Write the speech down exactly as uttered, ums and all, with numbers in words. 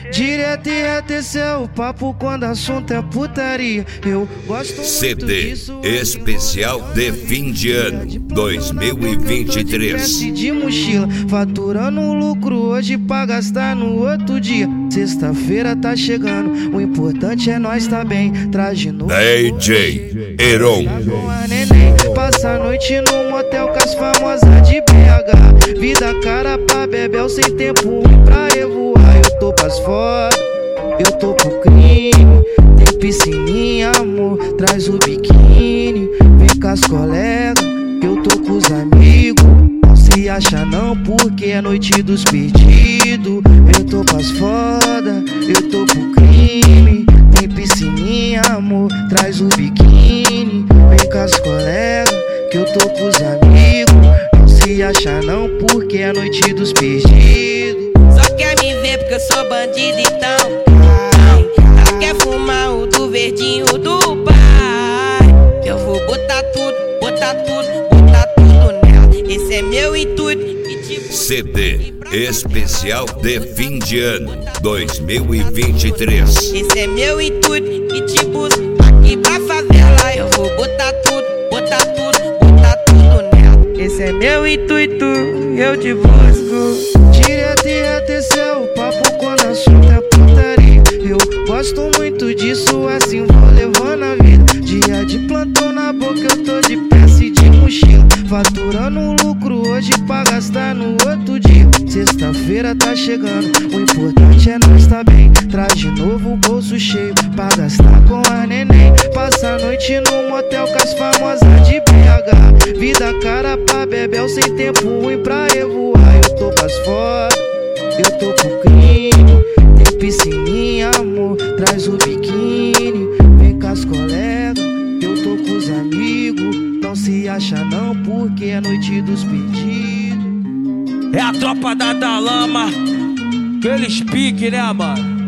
Direto e reto, esse é o papo quando assunto é putaria. Eu gosto muito C D disso. especial de fim de ano dois mil e vinte e três. De mochila, faturando lucro hoje pra gastar no outro dia. Sexta-feira tá chegando, o importante é nós tá bem. Traje novo, D J Heron. Passa a noite no motel com as famosas de B H. Vida cara pra bebel sem tempo ruim pra revoar. Eu tô pras foda, eu tô pro crime. Tem piscininha, amor, traz o biquíni. Vem com as colegas, eu tô com os amigos. Não se acha não, porque é noite dos perdidos. Eu tô pras foda, eu tô pro crime. Tem piscininha, amor, traz o biquíni. Vem com as colegas, que eu tô com os amigos. Não se acha não, porque é noite dos perdidos. Só quer me ver porque eu sou bandido, então ai, ela quer fumar o do verdinho do pai. Eu vou botar tudo, botar tudo, botar tudo nela. Esse é meu intuito e tipo C D especial de fim de ano dois mil e vinte e três. Esse é meu intuito e te busco aqui pra favela. Eu vou botar tudo, botar tudo, botar tudo nela. Esse é meu intuito, eu te busco. Direto e reto, esse é o papo quando assunto é putaria. Eu gosto muito disso, assim vou levando a vida. Dia de plantão na boca, eu tô de peça e de mochila. Faturando lucro hoje pra gastar no outro dia. Sexta-feira tá chegando, o importante é nós tá bem. Traje novo, bolso cheio pra gastar com a neném. Passa a noite no motel com as famosas de B H. Vida cara pra bebel sem tempo ruim pra revoar. Eu tô pras foda, eu tô pro crime. Tem piscininha, amor, traz o biquíni. Vem com as colegas, eu tô com os amigos. Não se acha não, porque é noite dos perdidos. É a tropa da Dalama, aqueles pique, né, mano?